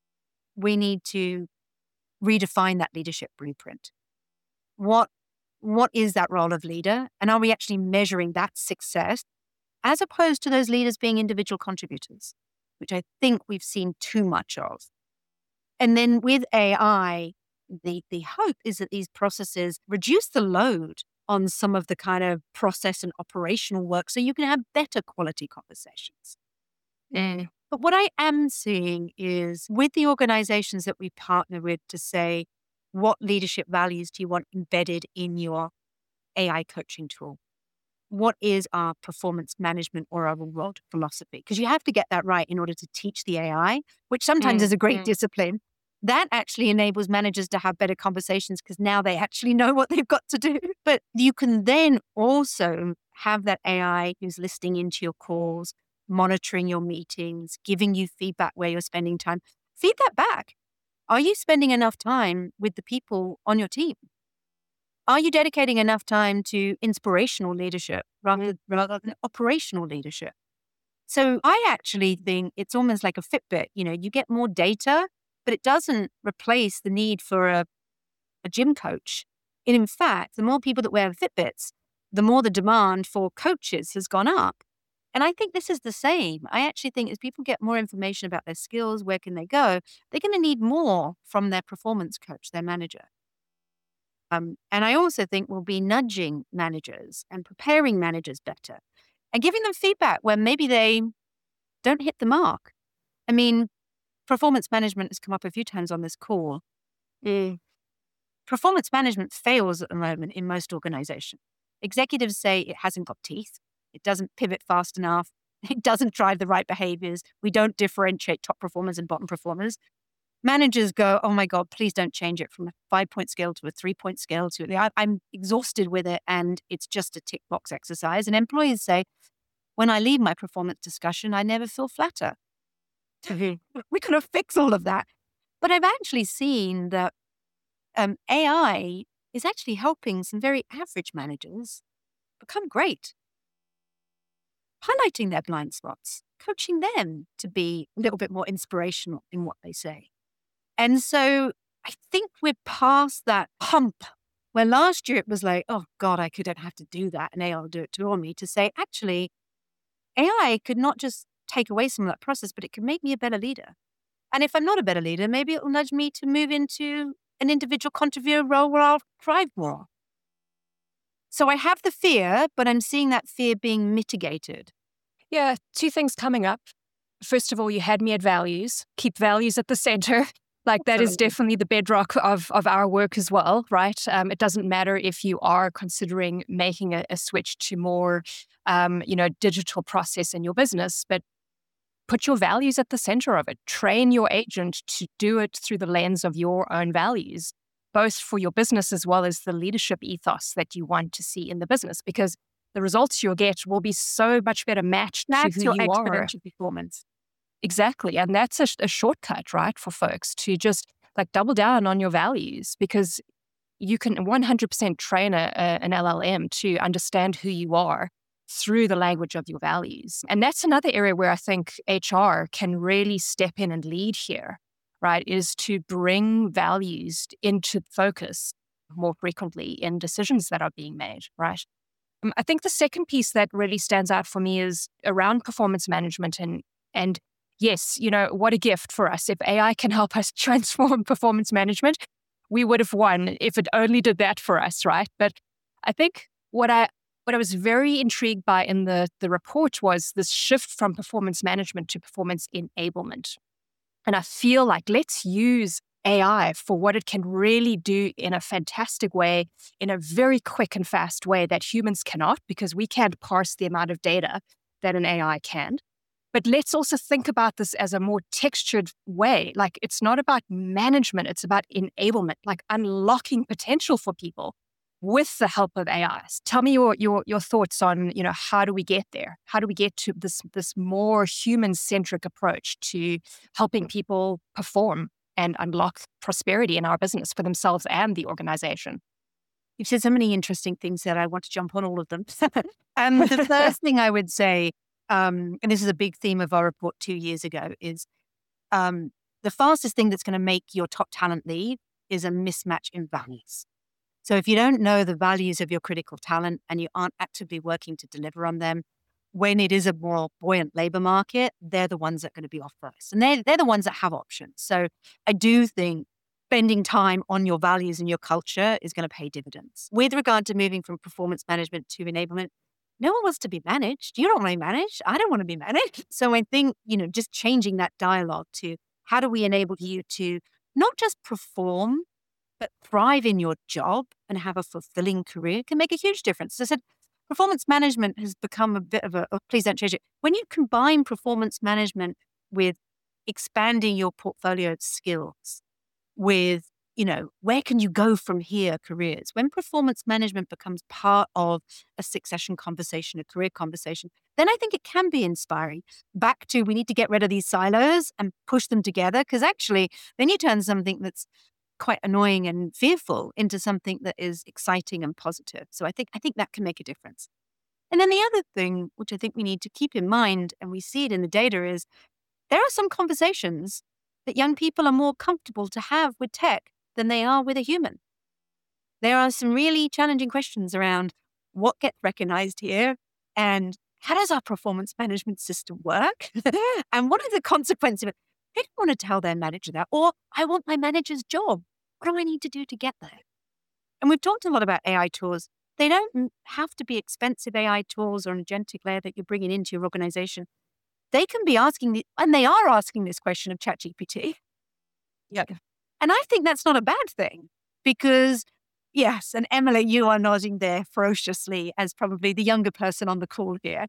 we need to redefine that leadership blueprint. What, what is that role of leader? And are we actually measuring that success as opposed to those leaders being individual contributors, which I think we've seen too much of? And then with A I, the, the hope is that these processes reduce the load on some of the kind of process and operational work so you can have better quality conversations. Mm. But what I am seeing is with the organizations that we partner with to say, what leadership values do you want embedded in your A I coaching tool? What is our performance management or our reward philosophy? Because you have to get that right in order to teach the A I, which sometimes mm, is a great mm. discipline. That actually enables managers to have better conversations because now they actually know what they've got to do. But you can then also have that A I who's listening into your calls, monitoring your meetings, giving you feedback where you're spending time. Feed that back. Are you spending enough time with the people on your team? Are you dedicating enough time to inspirational leadership rather, rather than operational leadership? So I actually think it's almost like a Fitbit. You know, you get more data, but it doesn't replace the need for a, a gym coach. And in fact, the more people that wear Fitbits, the more the demand for coaches has gone up. And I think this is the same. I actually think as people get more information about their skills, where can they go, they're going to need more from their performance coach, their manager. Um, and I also think we'll be nudging managers and preparing managers better and giving them feedback where maybe they don't hit the mark. I mean, performance management has come up a few times on this call. Mm. Performance management fails at the moment in most organizations. Executives say it hasn't got teeth. It doesn't pivot fast enough. It doesn't drive the right behaviors. We don't differentiate top performers and bottom performers. Managers go, oh my God, please don't change it from a five-point scale to a three-point scale. To I'm exhausted with it and it's just a tick box exercise. And employees say, when I leave my performance discussion, I never feel flatter. We could have fixed all of that. But I've actually seen that um, A I is actually helping some very average managers become great. Highlighting their blind spots, coaching them to be a little bit more inspirational in what they say. And so I think we're past that hump where last year it was like, oh God, I couldn't have to do that and A I will do it to me, to say, actually, A I could not just take away some of that process, but it can make me a better leader. And if I'm not a better leader, maybe it will nudge me to move into an individual contributor role where I'll thrive more. So I have the fear, but I'm seeing that fear being mitigated. Yeah, two things coming up. First of all, you had me at values. Keep values at the center. Like that is definitely the bedrock of, of our work as well, right? Um, it doesn't matter if you are considering making a, a switch to more, um, you know, digital process in your business, but put your values at the center of it. Train your agent to do it through the lens of your own values, both for your business as well as the leadership ethos that you want to see in the business, because the results you'll get will be so much better matched That's to who your you are. exponential performance. Exactly. And that's a, a shortcut, right, for folks to just like double down on your values, because you can one hundred percent train a, a, an L L M to understand who you are through the language of your values. And that's another area where I think H R can really step in and lead here, right, is to bring values into focus more frequently in decisions that are being made, right? Um, I think the second piece that really stands out for me is around performance management and and yes, you know, what a gift for us. If A I can help us transform performance management, we would have won if it only did that for us, right? But I think what I what I was very intrigued by in the, the report was this shift from performance management to performance enablement. And I feel like let's use A I for what it can really do in a fantastic way, in a very quick and fast way that humans cannot, because we can't parse the amount of data that an A I can. But let's also think about this as a more textured way. Like, it's not about management, it's about enablement, like unlocking potential for people with the help of A Is. Tell me your your your thoughts on, you know, how do we get there? How do we get to this this more human-centric approach to helping people perform and unlock prosperity in our business for themselves and the organization? You've said so many interesting things that I want to jump on all of them. um, the first thing I would say, um, and this is a big theme of our report two years ago, is um, the fastest thing that's going to make your top talent leave is a mismatch in values. So if you don't know the values of your critical talent and you aren't actively working to deliver on them, when it is a more buoyant labor market, they're the ones that are going to be off first. And they're, they're the ones that have options. So I do think spending time on your values and your culture is going to pay dividends. With regard to moving from performance management to enablement, no one wants to be managed. You don't want to be managed. I don't want to be managed. So I think, you know, just changing that dialogue to how do we enable you to not just perform, but thrive in your job and have a fulfilling career can make a huge difference. As I said, performance management has become a bit of a, oh, please don't change it. When you combine performance management with expanding your portfolio of skills, with, you know, where can you go from here careers? When performance management becomes part of a succession conversation, a career conversation, then I think it can be inspiring. Back to, we need to get rid of these silos and push them together, because actually then you turn something that's quite annoying and fearful into something that is exciting and positive. So I think I think that can make a difference. And then the other thing, which I think we need to keep in mind, and we see it in the data, is there are some conversations that young people are more comfortable to have with tech than they are with a human. There are some really challenging questions around what gets recognized here and how does our performance management system work? And what are the consequences of it? They don't want to tell their manager that, or I want my manager's job. What do I need to do to get there? And we've talked a lot about A I tools. They don't have to be expensive A I tools or an agentic layer that you're bringing into your organization. They can be asking, the, and they are asking this question of ChatGPT. Yeah. And I think that's not a bad thing, because yes, and Emily, you are nodding there ferociously as probably the younger person on the call here.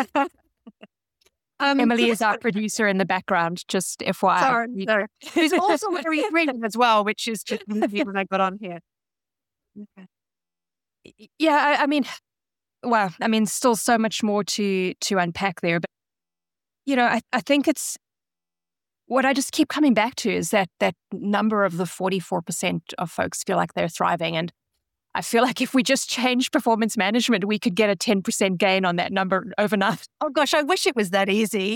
Um, Emily is our producer in the background, just F Y I. Sorry, sorry. Who's also very brilliant as well, which is just when I got on here. Okay. Yeah, I, I mean, well, I mean, still so much more to to unpack there. But, you know, I, I think it's, what I just keep coming back to is that that number of the forty-four percent of folks feel like they're thriving. And I feel like if we just change performance management, we could get a ten percent gain on that number overnight. Oh gosh, I wish it was that easy.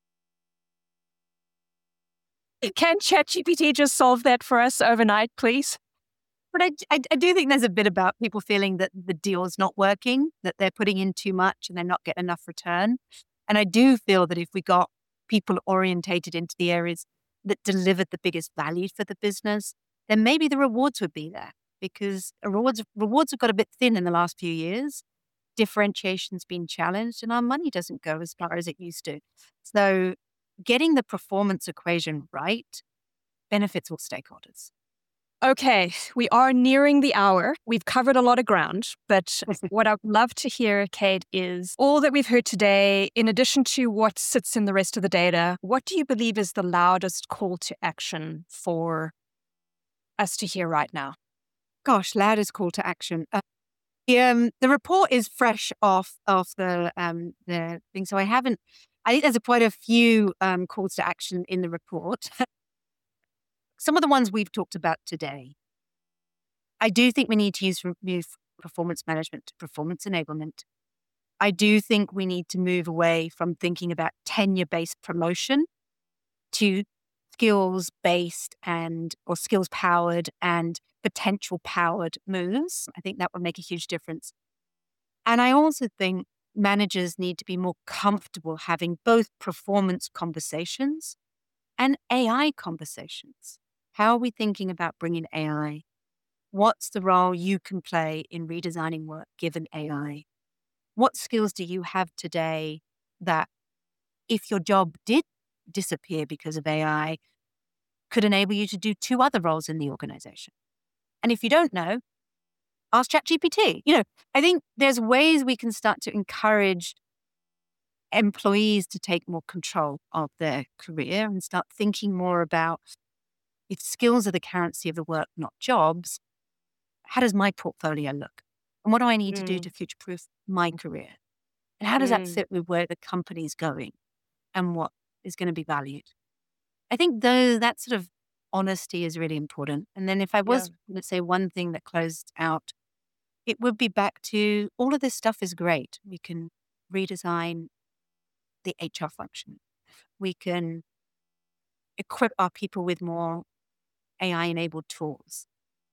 Can ChatGPT just solve that for us overnight, please? But I, I, I do think there's a bit about people feeling that the deal's not working, that they're putting in too much and they're not getting enough return. And I do feel that if we got people orientated into the areas that delivered the biggest value for the business, then maybe the rewards would be there. Because rewards rewards have got a bit thin in the last few years. Differentiation's been challenged and our money doesn't go as far as it used to. So getting the performance equation right benefits all stakeholders. Okay, we are nearing the hour. We've covered a lot of ground, but what I'd love to hear, Kate, is all that we've heard today, in addition to what sits in the rest of the data, what do you believe is the loudest call to action for us to hear right now? Gosh, loudest call to action. Uh, the, um, the report is fresh off of the um, the thing, so I haven't. I think there's a, quite a few um, calls to action in the report. Some of the ones we've talked about today. I do think we need to use move performance management to performance enablement. I do think we need to move away from thinking about tenure-based promotion to skills-based and or skills-powered and potential-powered moves. I think that would make a huge difference. And I also think managers need to be more comfortable having both performance conversations and A I conversations. How are we thinking about bringing A I? What's the role you can play in redesigning work given A I? What skills do you have today that, if your job did disappear because of A I, could enable you to do two other roles in the organization? And if you don't know, ask ChatGPT. You know, I think there's ways we can start to encourage employees to take more control of their career and start thinking more about, if skills are the currency of the work, not jobs, how does my portfolio look? And what do I need to do Mm, to future-proof my career? And how does that mm, fit with where the company's going and what is going to be valued? I think though that sort of honesty is really important. And then if I yeah. was, let's say, one thing that closed out, it would be back to all of this stuff is great. We can redesign the H R function. We can equip our people with more A I enabled tools.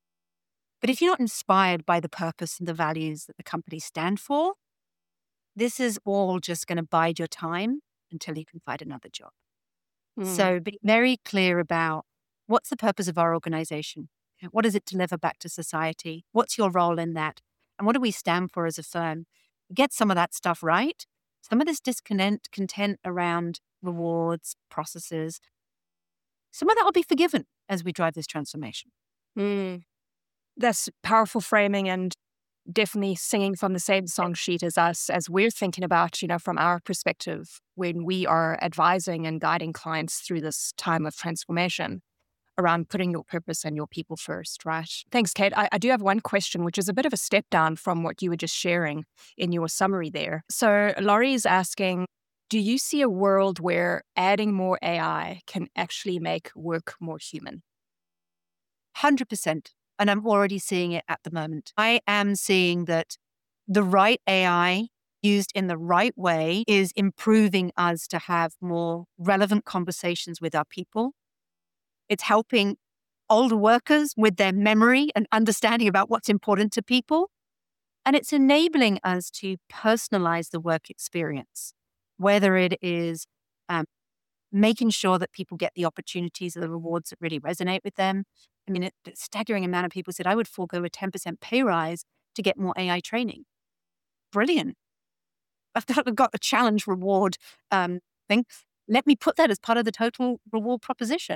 But if you're not inspired by the purpose and the values that the companies stand for, this is all just going to bide your time until you can find another job. Mm, So be very clear about, what's the purpose of our organization? What does it deliver back to society? What's your role in that? And what do we stand for as a firm? Get some of that stuff right. Some of this discontent content around rewards, processes, some of that will be forgiven as we drive this transformation. mm. That's powerful framing and definitely singing from the same song sheet as us, as we're thinking about, you know, from our perspective, when we are advising and guiding clients through this time of transformation around putting your purpose and your people first, right? Thanks, Kate. I, I do have one question, which is a bit of a step down from what you were just sharing in your summary there. So Laurie is asking, do you see a world where adding more A I can actually make work more human? one hundred percent. And I'm already seeing it at the moment. I am seeing that the right A I used in the right way is improving us to have more relevant conversations with our people. It's helping older workers with their memory and understanding about what's important to people. And it's enabling us to personalize the work experience, whether it is um, making sure that people get the opportunities or the rewards that really resonate with them. I mean, it, a staggering amount of people said, I would forego a ten percent pay rise to get more A I training. Brilliant. I've got, I've got a challenge reward um, thing. Let me put that as part of the total reward proposition.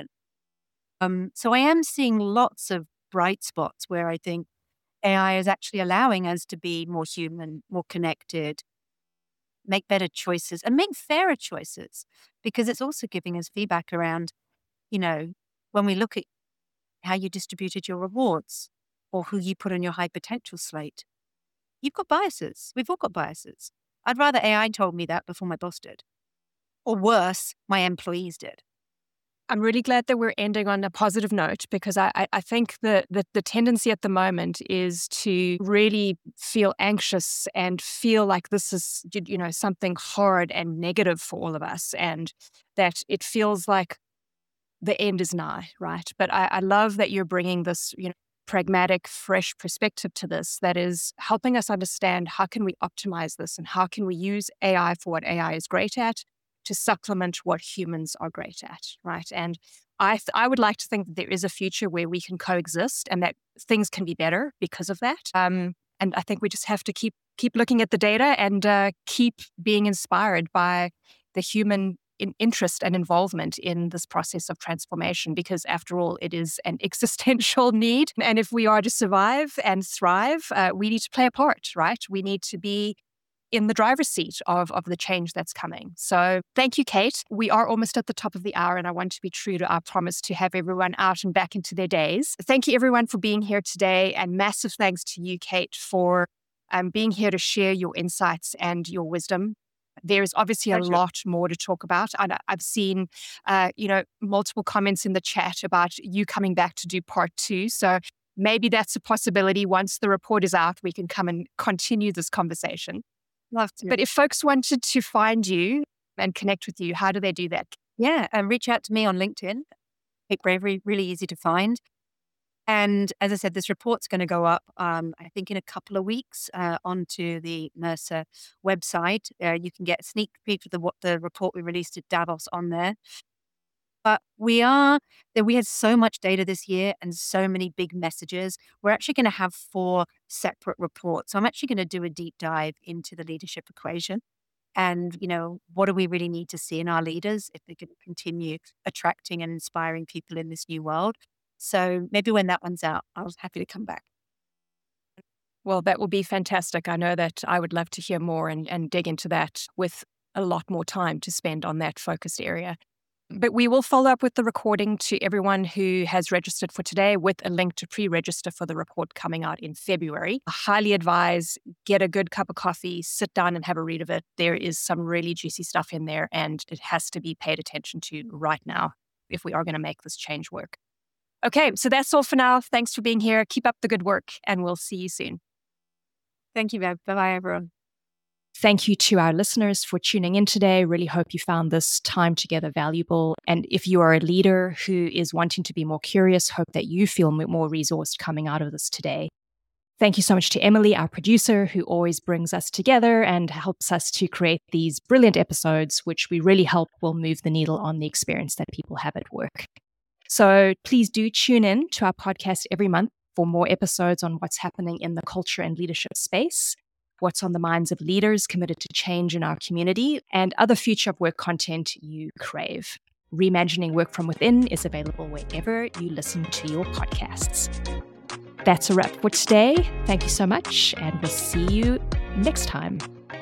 Um, so I am seeing lots of bright spots where I think A I is actually allowing us to be more human, more connected, make better choices and make fairer choices, because it's also giving us feedback around, you know, when we look at how you distributed your rewards or who you put on your high potential slate, you've got biases. We've all got biases. I'd rather A I told me that before my boss did. Or worse, my employees did. I'm really glad that we're ending on a positive note, because I, I, I think that the, the tendency at the moment is to really feel anxious and feel like this is, you you know, something hard and negative for all of us, and that it feels like the end is nigh, right? But I, I love that you're bringing this, you know, pragmatic, fresh perspective to this that is helping us understand, how can we optimize this and how can we use A I for what A I is great at to supplement what humans are great at, right? And I th- I would like to think that there is a future where we can coexist and that things can be better because of that. Um, and I think we just have to keep keep looking at the data and uh, keep being inspired by the human in interest and involvement in this process of transformation, because after all, it is an existential need. And if we are to survive and thrive, uh, we need to play a part, right? We need to be in the driver's seat of, of the change that's coming. So thank you, Kate. We are almost at the top of the hour, and I want to be true to our promise to have everyone out and back into their days. Thank you, everyone, for being here today, and massive thanks to you, Kate, for um, being here to share your insights and your wisdom. There is obviously a Pleasure. lot more to talk about. And I- I've seen, uh, you know, multiple comments in the chat about you coming back to do part two. So maybe that's a possibility. Once the report is out, we can come and continue this conversation. Love to. But if folks wanted to find you and connect with you, how do they do that? Yeah, and reach out to me on LinkedIn. Kate Bravery, really easy to find. And as I said, this report's going to go up, um, I think, in a couple of weeks uh, onto the Mercer website. Uh, you can get a sneak peek of the what the report we released at Davos on there. But we are that we had so much data this year and so many big messages. We're actually going to have four separate reports. So I'm actually going to do a deep dive into the leadership equation. And, you know, what do we really need to see in our leaders if they're going to continue attracting and inspiring people in this new world? So maybe when that one's out, I was happy to come back. Well, that will be fantastic. I know that I would love to hear more and, and dig into that with a lot more time to spend on that focused area. But we will follow up with the recording to everyone who has registered for today with a link to pre-register for the report coming out in February. I highly advise get a good cup of coffee, sit down and have a read of it. There is some really juicy stuff in there, and it has to be paid attention to right now if we are going to make this change work. Okay, so that's all for now. Thanks for being here. Keep up the good work, and we'll see you soon. Thank you, Bev. Bye-bye, everyone. Thank you to our listeners for tuning in today. Really hope you found this time together valuable. And if you are a leader who is wanting to be more curious, hope that you feel more resourced coming out of this today. Thank you so much to Emily, our producer, who always brings us together and helps us to create these brilliant episodes, which we really hope will move the needle on the experience that people have at work. So please do tune in to our podcast every month for more episodes on what's happening in the culture and leadership space, what's on the minds of leaders committed to change in our community, and other future of work content you crave. Reimagining Work from Within is available wherever you listen to your podcasts. That's a wrap for today. Thank you so much, and we'll see you next time.